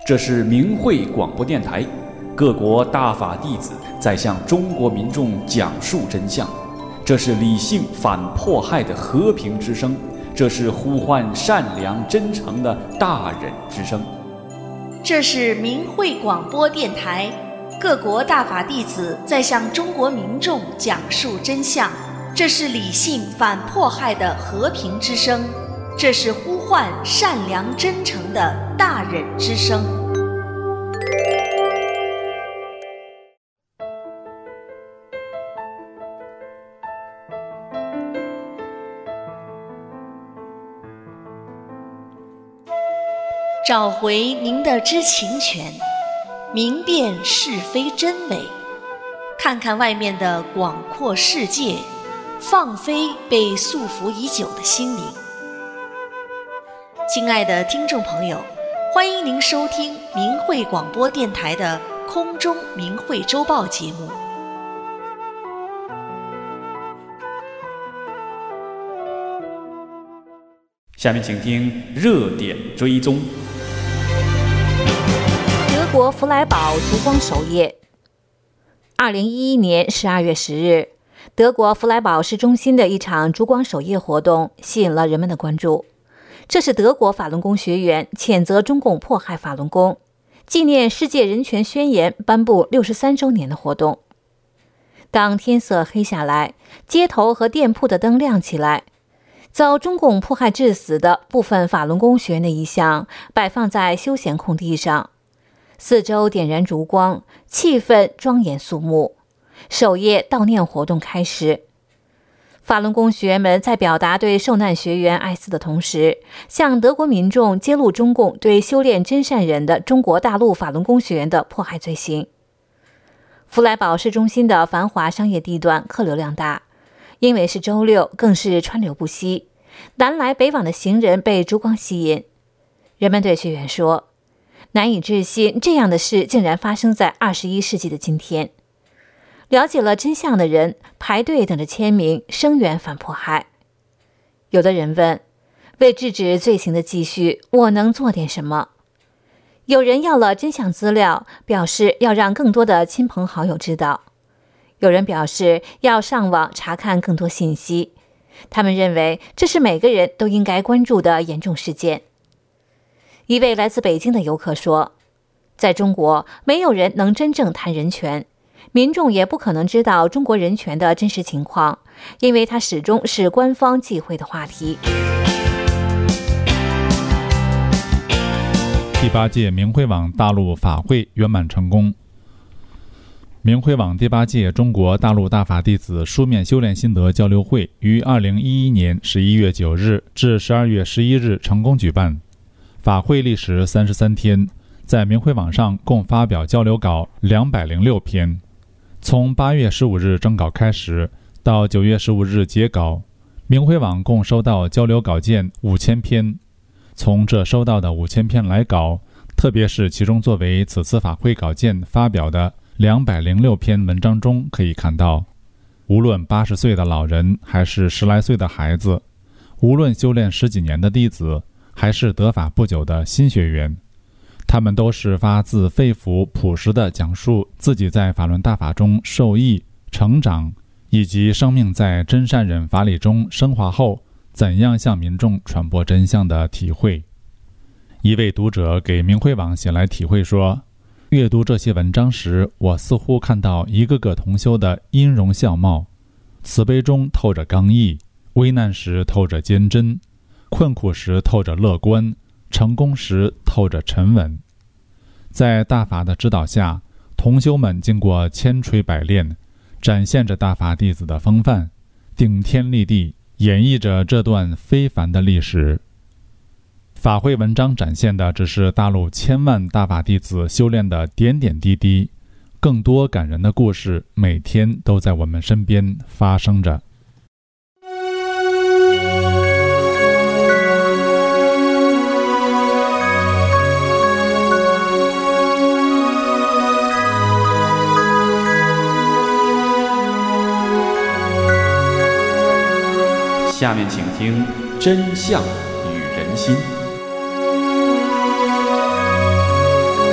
这是明慧广播电台，各国大法弟子在向中国民众讲述真相。这是理性反迫害的和平之声，这是呼唤善良真诚的大忍之声。 这是明慧广播电台，各国大法弟子在向中国民众讲述真相。这是理性反迫害的和平之声，这是呼唤善良真诚的大忍之声。找回您的知情权，明辨是非真伪，看看外面的广阔世界，放飞被束缚已久的心灵。亲爱的听众朋友，欢迎您收听明慧广播电台的空中明慧周报节目。 下面请听热点追踪。 德国弗莱堡烛光首夜。2011年12月10日，德国弗莱堡市中心的一场烛光首夜活动吸引了人们的关注。这是德国法轮功学员谴责中共迫害法轮功，纪念世界人权宣言颁布63周年的活动。当天色黑下来，街头和店铺的灯亮起来，遭中共迫害致死的部分法轮功学员的遗像摆放在休闲空地上，四周点燃烛光，气氛庄严肃穆。首夜悼念活动开始，法轮功学员们在表达对受难学员哀思的同时，向德国民众揭露中共对修炼真善忍的中国大陆法轮功学员的迫害罪行。弗莱堡市中心的繁华商业地段客流量大，因为是周六，更是川流不息，南来北往的行人被烛光吸引。人们对学员说，难以置信这样的事竟然发生在21世纪的今天。了解了真相的人排队等着签名声援反迫害。有的人问，为制止罪行的继续，我能做点什么？有人要了真相资料，表示要让更多的亲朋好友知道。有人表示要上网查看更多信息，他们认为这是每个人都应该关注的严重事件。一位来自北京的游客说，在中国，没有人能真正谈人权，民众也不可能知道中国人权的真实情况，因为它始终是官方忌讳的话题。 第8届明慧网大陆法会圆满成功。明慧网第8届中国大陆大法弟子书面修炼心得交流会于2011年11月9日至12月11日成功举办。法会历时33天，在明慧网上共发表交流稿206篇。从8月15日征稿开始，到9月15日截稿，明慧网共收到交流稿件5000篇。从这收到的5000篇来稿，特别是其中作为此次法会稿件发表的206篇文章中可以看到，无论80岁的老人还是10来岁的孩子，无论修炼10几年的弟子还是得法不久的新学员，他们都是发自肺腑朴实地讲述自己在法轮大法中受益成长，以及生命在真善忍法理中升华后怎样向民众传播真相的体会。一位读者给明慧网写来体会说，阅读这些文章时，我似乎看到一个个同修的音容笑貌，慈悲中透着刚毅，危难时透着坚贞，困苦时透着乐观，成功时透着沉稳。在大法的指导下，同修们经过千锤百炼，展现着大法弟子的风范，顶天立地，演绎着这段非凡的历史。法会文章展现的只是大陆千万大法弟子修炼的点点滴滴，更多感人的故事每天都在我们身边发生着。 下面请听真相与人心。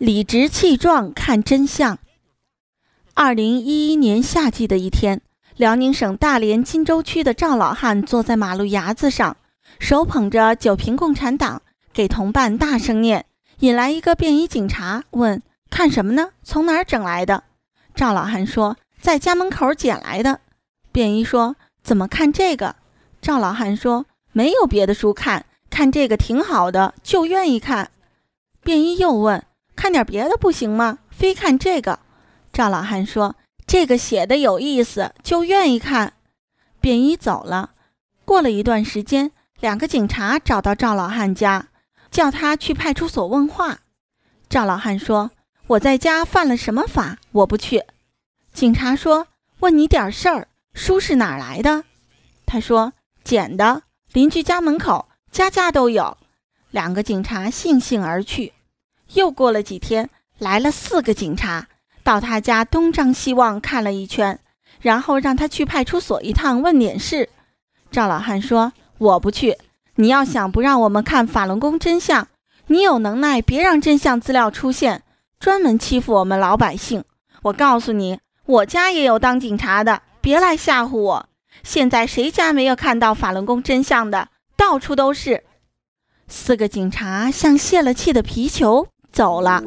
理直气壮看真相。2011年夏季的一天，辽宁省大连金州区的赵老汉坐在马路牙子上，手捧着9瓶共产党，给同伴大声念，引来一个便衣警察，问看什么呢？从哪儿整来的？赵老汉说在家门口捡来的。便衣说怎么看这个？赵老汉说没有别的书看，看这个挺好的，就愿意看。便衣又问看点别的不行吗？非看这个。赵老汉说这个写的有意思，就愿意看。便衣走了。过了一段时间，2个警察找到赵老汉家，叫他去派出所问话。赵老汉说我在家犯了什么法，我不去。警察说问你点事儿，书是哪儿来的？他说捡的，邻居家门口，家家都有。2个警察悻悻而去。又过了几天，来了4个警察，到他家东张西望看了一圈，然后让他去派出所一趟问点事。赵老汉说我不去，你要想不让我们看法轮功真相，你有能耐别让真相资料出现，专门欺负我们老百姓。我告诉你，我家也有当警察的，别来吓唬我。现在谁家没有看到法轮功真相的？到处都是。4个警察像泄了气的皮球走了。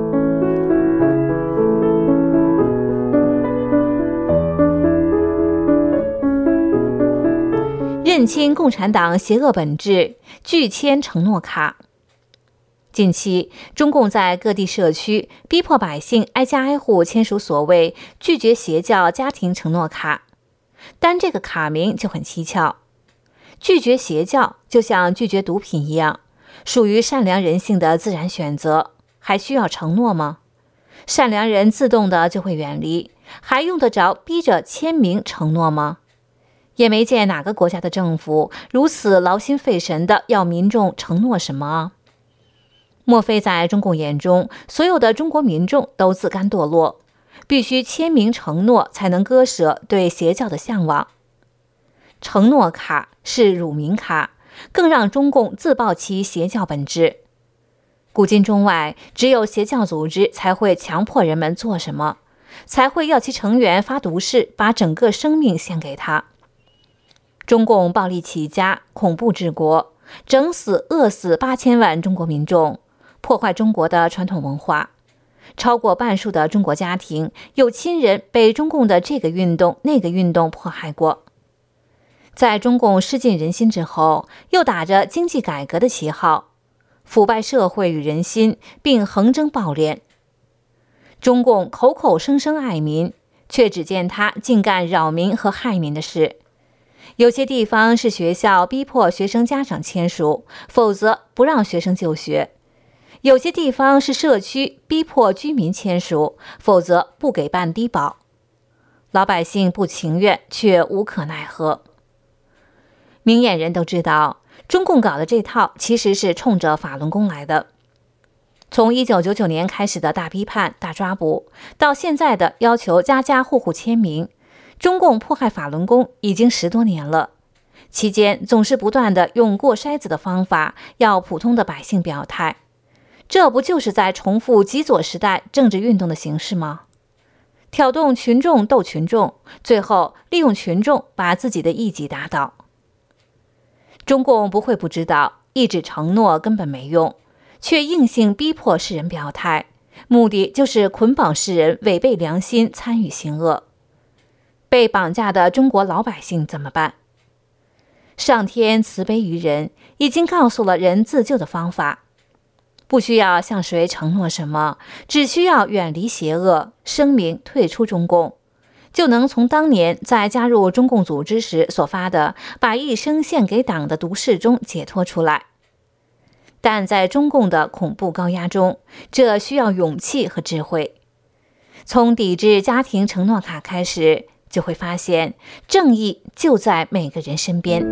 认清共产党邪恶本质，拒签承诺卡。近期，中共在各地社区逼迫百姓挨家挨户签署所谓拒绝邪教家庭承诺卡，单这个卡名就很蹊跷。拒绝邪教就像拒绝毒品一样，属于善良人性的自然选择，还需要承诺吗？善良人自动的就会远离，还用得着逼着签名承诺吗？也没见哪个国家的政府如此劳心费神的要民众承诺什么啊？莫非在中共眼中，所有的中国民众都自甘堕落，必须签名承诺才能割舍对邪教的向往？承诺卡是辱民卡，更让中共自曝其邪教本质。古今中外，只有邪教组织才会强迫人们做什么，才会要其成员发毒誓，把整个生命献给他。中共暴力起家，恐怖治国，整死饿死8000万中国民众，破坏中国的传统文化。超过半数的中国家庭有亲人被中共的这个运动那个运动迫害过。在中共失尽人心之后，又打着经济改革的旗号，腐败社会与人心，并横征暴敛。中共口口声声爱民，却只见他竟干扰民和害民的事。有些地方是学校逼迫学生家长签署，否则不让学生就学；有些地方是社区逼迫居民签署，否则不给办低保。老百姓不情愿，却无可奈何。明眼人都知道，中共搞的这套其实是冲着法轮功来的。从1999年开始的大批判、大抓捕，到现在的要求家家户户签名，中共迫害法轮功已经10多年了。期间总是不断的用过筛子的方法要普通的百姓表态，这不就是在重复极左时代政治运动的形式吗？挑动群众斗群众，最后利用群众把自己的异己打倒。中共不会不知道一纸承诺根本没用，却硬性逼迫世人表态，目的就是捆绑世人违背良心参与行恶。被绑架的中国老百姓怎么办？上天慈悲于人，已经告诉了人自救的方法，不需要向谁承诺什么，只需要远离邪恶，声明退出中共，就能从当年在加入中共组织时所发的把一生献给党的毒誓中解脱出来。但在中共的恐怖高压中，这需要勇气和智慧。从抵制家庭承诺卡开始，就会发现正义就在每个人身边。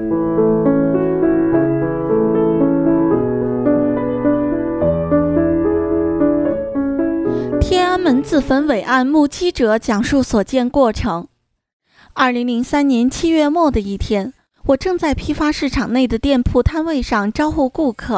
天安门自焚伟案目击者讲述所见过程。2003年7月末的一天，我正在批发市场内的店铺摊位上招呼顾客，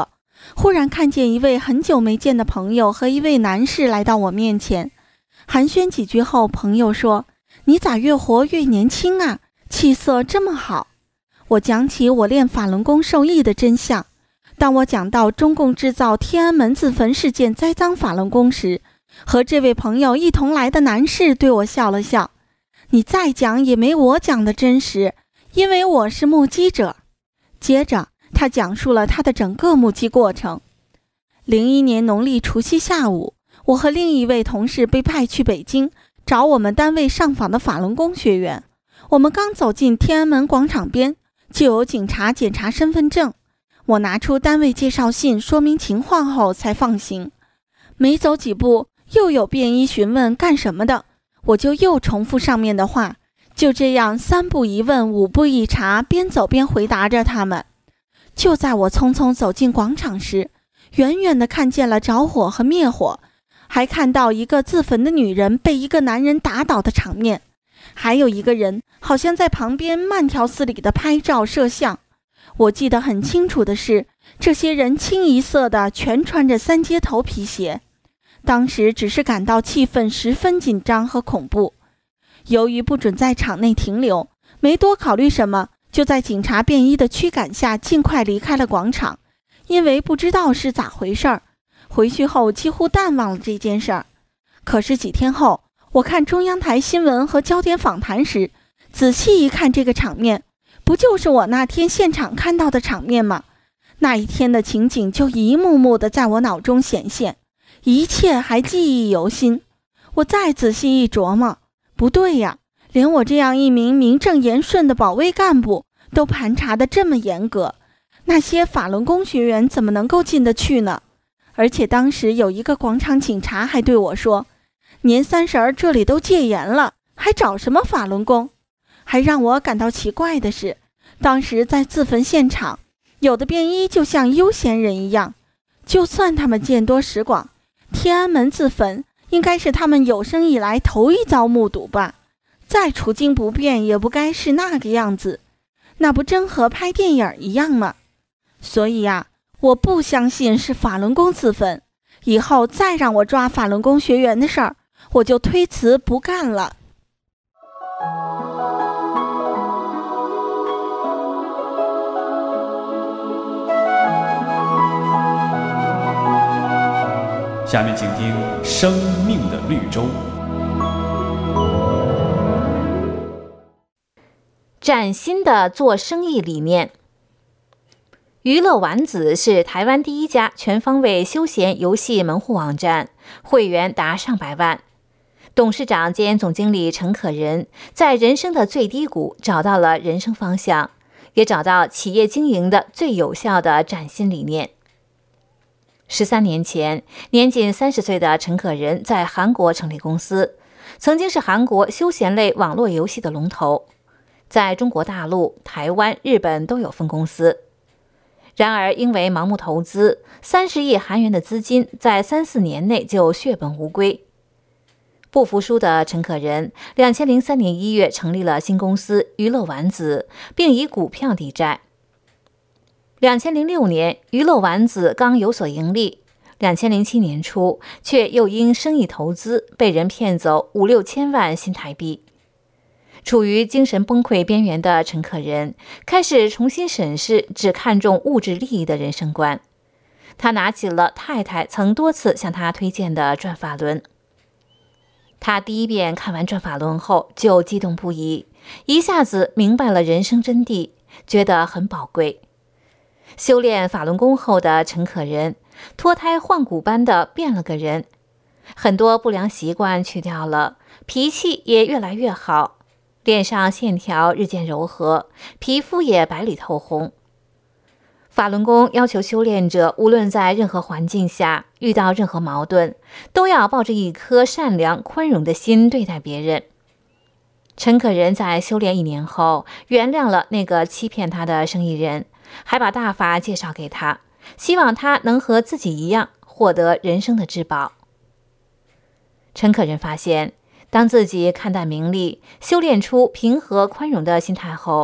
忽然看见一位很久没见的朋友和一位男士来到我面前，寒暄几句后，朋友说：“你咋越活越年轻啊，气色这么好。”我讲起我练法轮功受益的真相。当我讲到中共制造天安门自焚事件栽赃法轮功时，和这位朋友一同来的男士对我笑了笑：“你再讲也没我讲的真实，因为我是目击者。”接着他讲述了他的整个目击过程。01年农历除夕下午，我和另一位同事被派去北京找我们单位上访的法轮功学员。我们刚走进天安门广场边，就有警察检查身份证。我拿出单位介绍信说明情况后才放行。没走几步，又有便衣询问干什么的，我就又重复上面的话。就这样3步一问5步一查，边走边回答着他们。就在我匆匆走进广场时，远远地看见了着火和灭火，还看到一个自焚的女人被一个男人打倒的场面，还有一个人好像在旁边慢条斯理地拍照摄像。我记得很清楚的是，这些人清一色的全穿着3接头皮鞋。当时只是感到气氛十分紧张和恐怖。由于不准在场内停留，没多考虑什么，就在警察便衣的驱赶下尽快离开了广场。因为不知道是咋回事儿，回去后几乎淡忘了这件事儿。可是几天后，我看中央台新闻和焦点访谈时，仔细一看这个场面，不就是我那天现场看到的场面吗？那一天的情景就一幕幕的在我脑中显现，一切还记忆犹新。我再仔细一琢磨，不对呀，连我这样一名名正言顺的保卫干部都盘查得这么严格，那些法轮功学员怎么能够进得去呢？而且当时有一个广场警察还对我说，年30这里都戒严了，还找什么法轮功？还让我感到奇怪的是，当时在自焚现场，有的便衣就像悠闲人一样，就算他们见多识广，天安门自焚应该是他们有生以来头一遭目睹吧，再处境不变也不该是那个样子，那不真和拍电影一样吗？所以啊，我不相信是法轮功自焚，以后再让我抓法轮功学员的事儿，我就推辞不干了。 下面请听《生命的绿洲》。 崭新的做生意理念。娱乐丸子是台湾第一家全方位休闲游戏门户网站，会员达上百万。董事长兼总经理陈可仁在人生的最低谷找到了人生方向，也找到企业经营的最有效的崭新理念。13年前，年仅30岁的陈可仁在韩国成立公司，曾经是韩国休闲类网络游戏的龙头，在中国大陆、台湾、日本都有分公司。然而因为盲目投资，30亿韩元的资金在3-4年内就血本无归。不服输的陈可仁2003年1月成立了新公司娱乐丸子，并以股票抵债。2006年，娱乐丸子刚有所盈利，2007年初却又因生意投资被人骗走5-6千万新台币。处于精神崩溃边缘的陈可仁开始重新审视只看重物质利益的人生观。他拿起了太太曾多次向他推荐的转法轮。他第一遍看完转法轮后就激动不已，一下子明白了人生真谛，觉得很宝贵。修炼法轮功后的陈可仁脱胎换骨般的变了个人，很多不良习惯去掉了，脾气也越来越好，脸上线条日渐柔和，皮肤也白里透红。法轮功要求修炼者无论在任何环境下遇到任何矛盾，都要抱着一颗善良宽容的心对待别人。陈可仁在修炼1年后原谅了那个欺骗他的生意人，还把大法介绍给他，希望他能和自己一样获得人生的至宝。陈可仁发现，当自己看淡名利，修炼出平和宽容的心态后，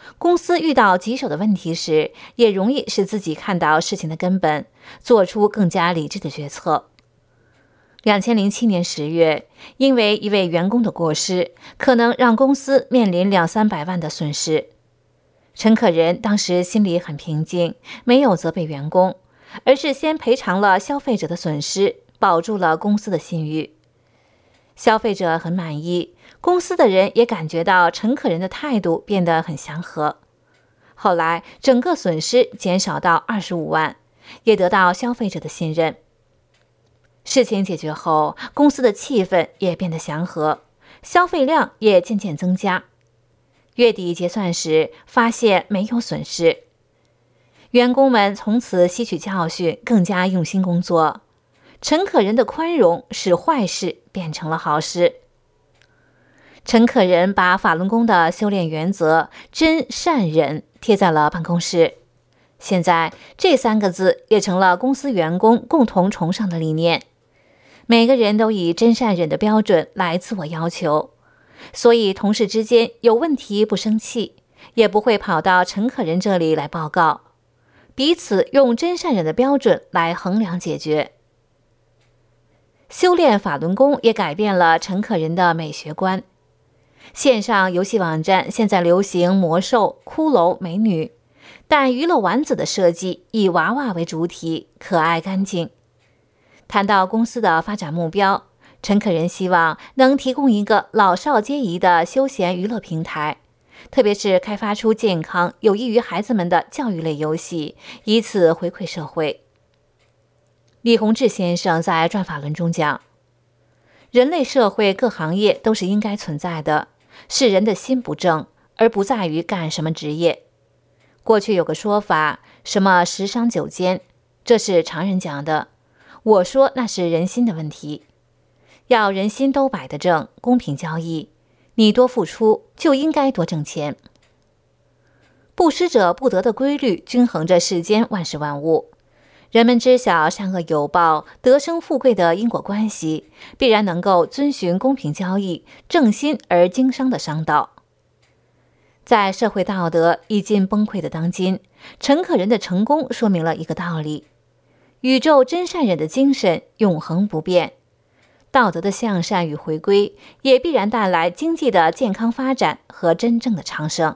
公司遇到棘手的问题时，也容易使自己看到事情的根本，做出更加理智的决策。2007年10月，因为一位员工的过失，可能让公司面临200-300万的损失。陈可仁当时心里很平静，没有责备员工，而是先赔偿了消费者的损失，保住了公司的信誉。消费者很满意，公司的人也感觉到陈可仁的态度变得很祥和。后来整个损失减少到25万，也得到消费者的信任。事情解决后，公司的气氛也变得祥和，消费量也渐渐增加。月底结算时，发现没有损失。员工们从此吸取教训，更加用心工作。陈可仁的宽容使坏事变成了好事。陈可仁把法轮功的修炼原则真善忍贴在了办公室，现在这3个字也成了公司员工共同崇尚的理念。每个人都以真善忍的标准来自我要求，所以同事之间有问题不生气，也不会跑到陈可仁这里来报告，彼此用真善忍的标准来衡量解决。修炼法轮功也改变了陈可仁的美学观。线上游戏网站现在流行魔兽、骷髅、美女，但娱乐丸子的设计以娃娃为主体，可爱干净。谈到公司的发展目标，陈可仁希望能提供一个老少皆宜的休闲娱乐平台，特别是开发出健康、有益于孩子们的教育类游戏，以此回馈社会。李洪志先生在《转法轮》中讲，人类社会各行业都是应该存在的，是人的心不正，而不在于干什么职业。过去有个说法，什么10商9奸，这是常人讲的，我说那是人心的问题。要人心都摆得正，公平交易，你多付出就应该多挣钱。不施者不得的规律均衡着世间万事万物，人们知晓善恶有报、得生富贵的因果关系，必然能够遵循公平交易、正心而经商的商道。在社会道德已近崩溃的当今，陈可仁的成功说明了一个道理：宇宙真善忍的精神永恒不变，道德的向善与回归也必然带来经济的健康发展和真正的昌盛。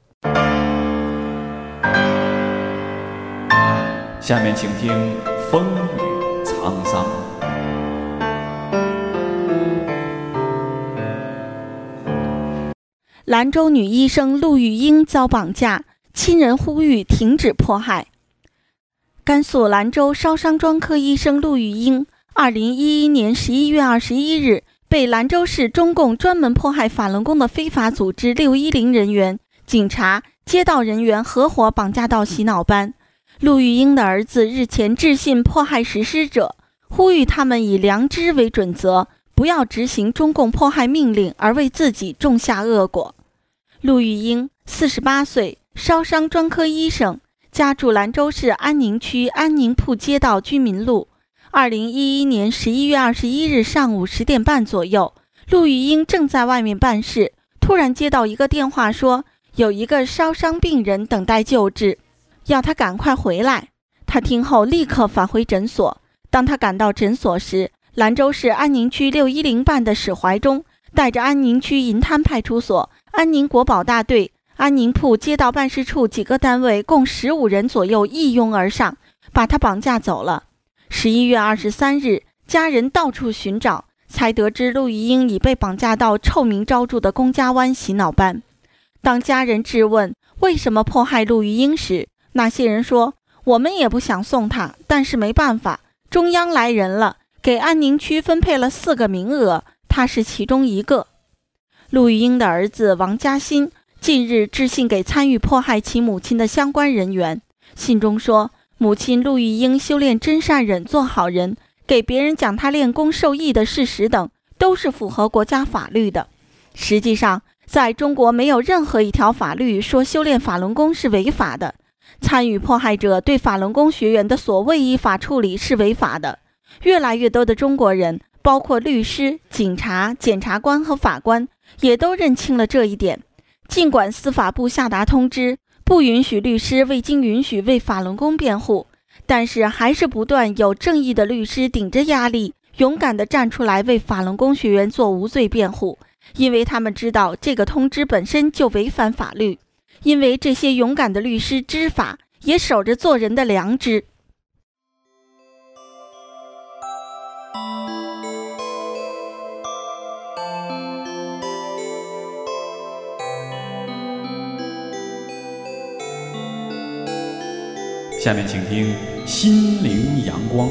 下面请听风雨沧桑。 兰州女医生陆玉英遭绑架，亲人呼吁停止迫害。甘肃兰州烧伤专科医生陆玉英2011年11月21日被兰州市中共专门迫害法轮功的非法组织610人员、警察、街道人员合伙绑架到洗脑班。陆玉英的儿子日前致信迫害实施者，呼吁他们以良知为准则，不要执行中共迫害命令而为自己种下恶果。陆玉英48岁，烧伤专科医生，家住兰州市安宁区安宁铺街道居民路。2011年11月21日上午10点半左右，陆玉英正在外面办事，突然接到一个电话说，有一个烧伤病人等待救治，要他赶快回来。他听后立刻返回诊所。当他赶到诊所时，兰州市安宁区610办的史怀忠带着安宁区银滩派出所、安宁国保大队、安宁铺街道办事处几个单位共15人左右一拥而上，把他绑架走了。11月23日，家人到处寻找，才得知陆玉英已被绑架到臭名昭著的龚家湾洗脑班。当家人质问为什么迫害陆玉英时，那些人说，我们也不想送他，但是没办法，中央来人了，给安宁区分配了4个名额，他是其中一个。陆玉英的儿子王嘉欣近日致信给参与迫害其母亲的相关人员，信中说，母亲陆玉英修炼真善忍做好人，给别人讲他练功受益的事实等，都是符合国家法律的。实际上，在中国没有任何一条法律说修炼法轮功是违法的，参与迫害者对法轮功学员的所谓依法处理是违法的。越来越多的中国人，包括律师、警察、检察官和法官，也都认清了这一点。 尽管司法部下达通知，不允许律师未经允许为法轮功辩护，但是还是不断有正义的律师顶着压力，勇敢地站出来为法轮功学员做无罪辩护，因为他们知道这个通知本身就违反法律，因为这些勇敢的律师知法，也守着做人的良知。 下面请听《心灵阳光》。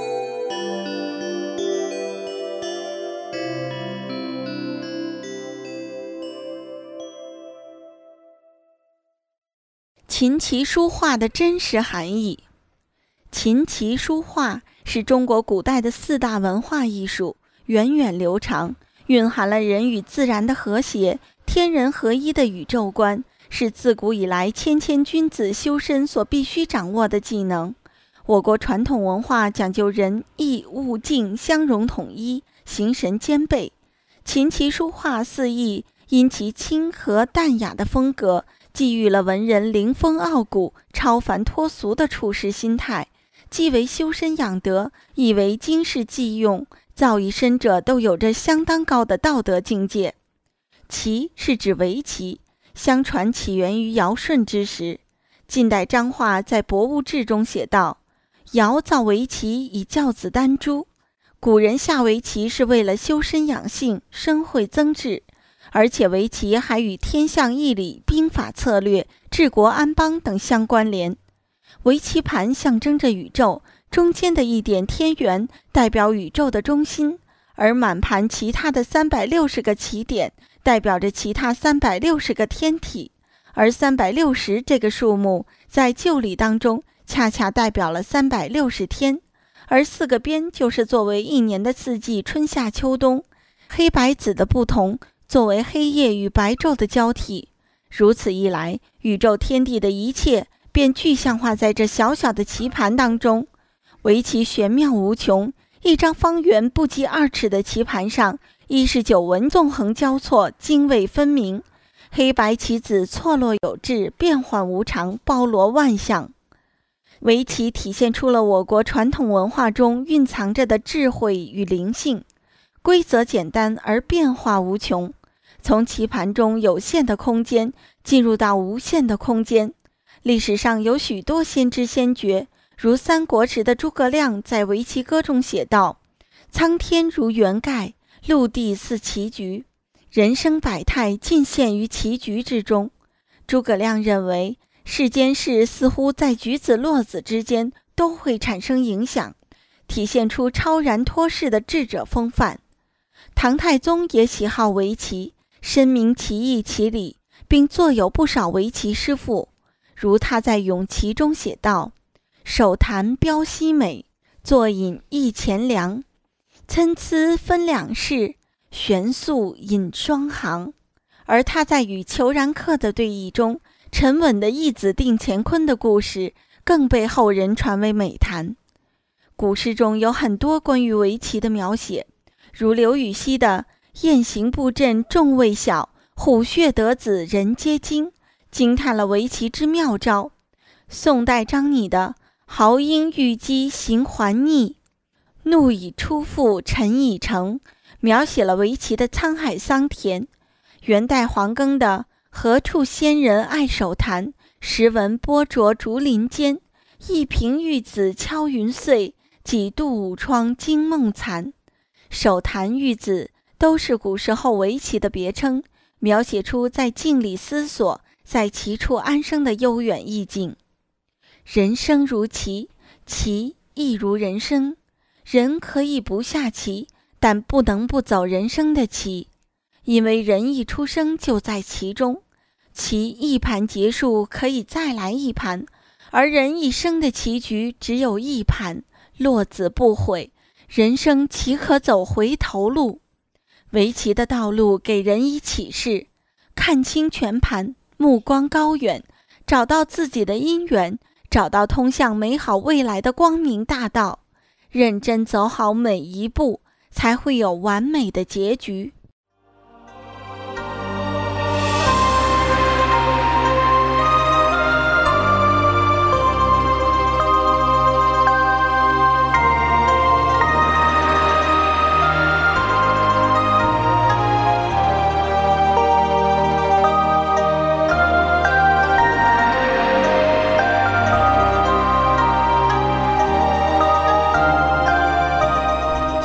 琴棋书画的真实含义。琴棋书画是中国古代的4大文化艺术，源远流长，蕴含了人与自然的和谐、天人合一的宇宙观，是自古以来谦君子修身所必须掌握的技能。我国传统文化讲究人义物境相融统一，形神兼备。琴棋书画4艺因其清和淡雅的风格，寄予了文人凌风傲骨、超凡脱俗的处世心态，既为修身养德，亦为经世济用，造诣深者都有着相当高的道德境界。棋是指围棋，相传起源于尧舜之时。近代张化在《博物志》中写道：尧造围棋以教子丹朱。古人下围棋是为了修身养性、生慧增智，而且围棋还与天象易理、兵法策略、治国安邦等相关联。围棋盘象征着宇宙，中间的一点天元代表宇宙的中心，而满盘其他的360个棋点代表着其他360个天体，而360这个数目在旧历当中恰恰代表了360天，而4个边就是作为一年的4季春夏秋冬，黑白紫的不同作为黑夜与白昼的交替。如此一来，宇宙天地的一切便具象化在这小小的棋盘当中。围棋玄妙无穷，一张方圆不及2尺的棋盘上，19纹纵横交错，泾渭分明，黑白棋子错落有致，变幻无常，包罗万象。围棋体现出了我国传统文化中蕴藏着的智慧与灵性，规则简单而变化无穷，从棋盘中有限的空间进入到无限的空间。历史上有许多先知先觉，如三国时的诸葛亮在围棋歌中写道：苍天如圆盖，陆地似棋局，人生百态尽现于棋局之中。诸葛亮认为世间事似乎在举子落子之间都会产生影响，体现出超然脱世的智者风范。唐太宗也喜好围棋，深明棋艺棋理，并作有不少围棋诗赋，如他在《咏棋》中写道：手弹标西美，坐饮一钱粮，参差分两式，悬素引双行。而他在与裘然客的对弈中，沉稳的一子定乾坤的故事更被后人传为美谈。古诗中有很多关于围棋的描写，如刘禹锡的雁行布阵众未晓，虎穴得子人皆惊，惊叹了围棋之妙招。宋代张拟的豪英遇击行还逆，怒已出腹臣已成，描写了围棋的沧海桑田。元代黄庚的何处仙人爱手弹，时闻波灼竹林间，一平玉子敲云碎，几度武窗惊梦残。手弹玉子都是古时候围棋的别称，描写出在静里思索，在棋处安生的悠远意境。人生如棋，棋亦如人生。人可以不下棋，但不能不走人生的棋，因为人一出生就在其中，棋一盘结束可以再来一盘，而人一生的棋局只有一盘，落子不悔，人生岂可走回头路？围棋的道路给人以启示，看清全盘，目光高远，找到自己的因缘，找到通向美好未来的光明大道，认真走好每一步，才会有完美的结局。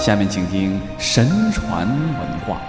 下面请听神传文化。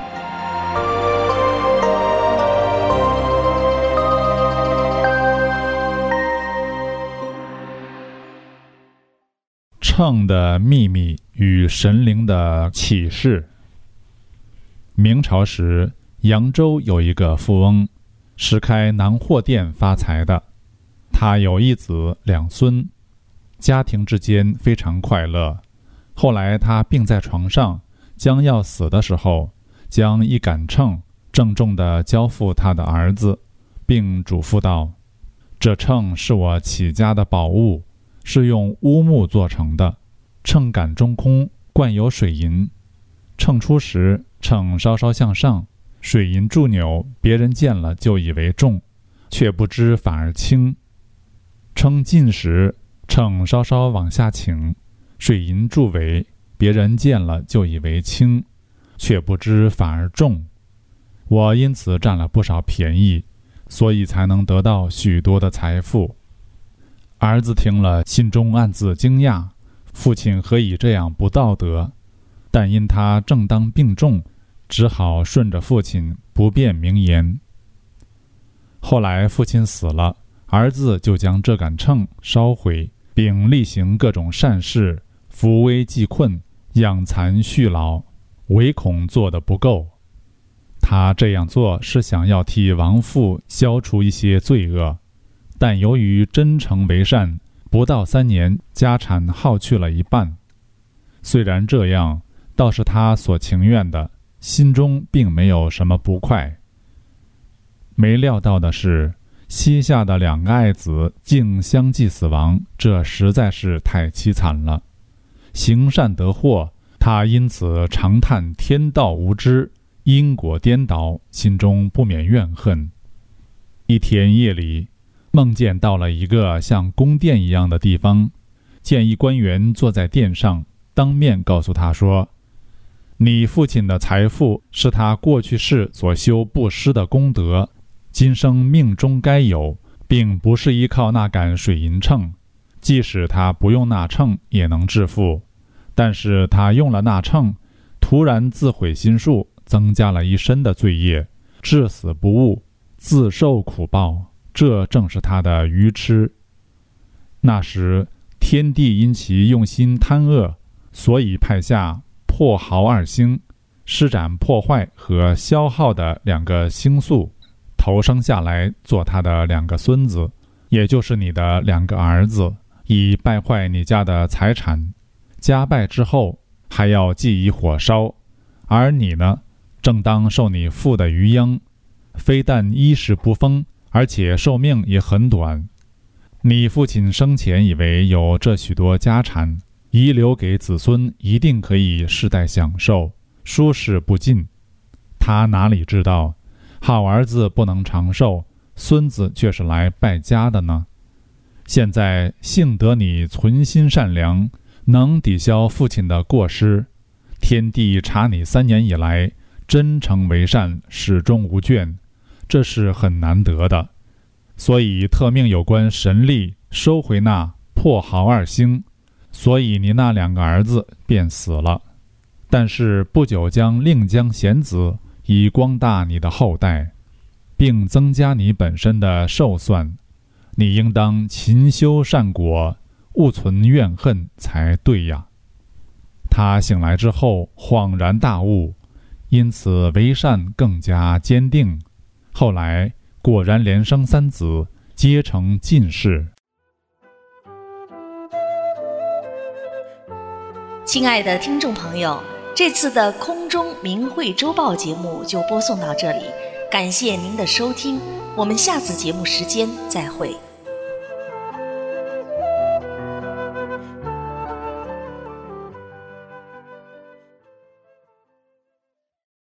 秤的秘密与神灵的启示。明朝时，扬州有一个富翁，是开南货店发财的。他有一子两孙，家庭之间非常快乐。后来他病在床上，将要死的时候，将一杆秤郑重地交付他的儿子，并嘱咐道：这秤是我起家的宝物，是用乌木做成的，秤杆中空，灌有水银。秤出时，秤稍稍向上，水银驻扭，别人见了就以为重，却不知反而轻。称尽时，秤稍稍往下倾，水银驻围，别人见了就以为轻，却不知反而重。我因此占了不少便宜，所以才能得到许多的财富。儿子听了，心中暗自惊讶，父亲何以这样不道德？但因他正当病重，只好顺着父亲，不便明言。后来父亲死了，儿子就将这杆秤烧毁，并例行各种善事，扶危济困，养残恤老，唯恐做得不够。他这样做是想要替亡父消除一些罪恶，但由于真诚为善，不到3年，家产耗去了一半。虽然这样，倒是他所情愿的，心中并没有什么不快。没料到的是，膝下的2个爱子竟相继死亡，这实在是太凄惨了。行善得祸，他因此长叹天道无知，因果颠倒，心中不免怨恨。一天夜里，梦见到了一个像宫殿一样的地方，见一官员坐在殿上，当面告诉他说：你父亲的财富是他过去世所修布施的功德，今生命中该有，并不是依靠那杆水银秤。即使他不用那秤也能致富，但是他用了那秤，突然自毁心术，增加了一身的罪业，至死不悟，自受苦报，这正是他的愚痴。那时天帝因其用心贪恶，所以派下破耗2星，施展破坏和消耗的2个星宿，投生下来做他的2个孙子，也就是你的2个儿子，以败坏你家的财产。家败之后，还要祭以火烧。而你呢，正当受你父的余殃，非但衣食不丰，而且寿命也很短。你父亲生前以为有这许多家产，遗留给子孙一定可以世代享受，舒适不尽。他哪里知道，好儿子不能长寿，孙子却是来败家的呢？现在幸得你存心善良，能抵消父亲的过失，天帝查你3年以来真诚为善，始终无倦，这是很难得的，所以特命有关神力收回那破耗2星，所以你那2个儿子便死了。但是不久将另将贤子，以光大你的后代，并增加你本身的寿算。你应当勤修善果，勿存怨恨才对呀。他醒来之后恍然大悟，因此为善更加坚定。后来果然连生3子，皆成进士。 亲爱的听众朋友，这次的空中明慧周报节目就播送到这里，感谢您的收听，我们下次节目时间再会。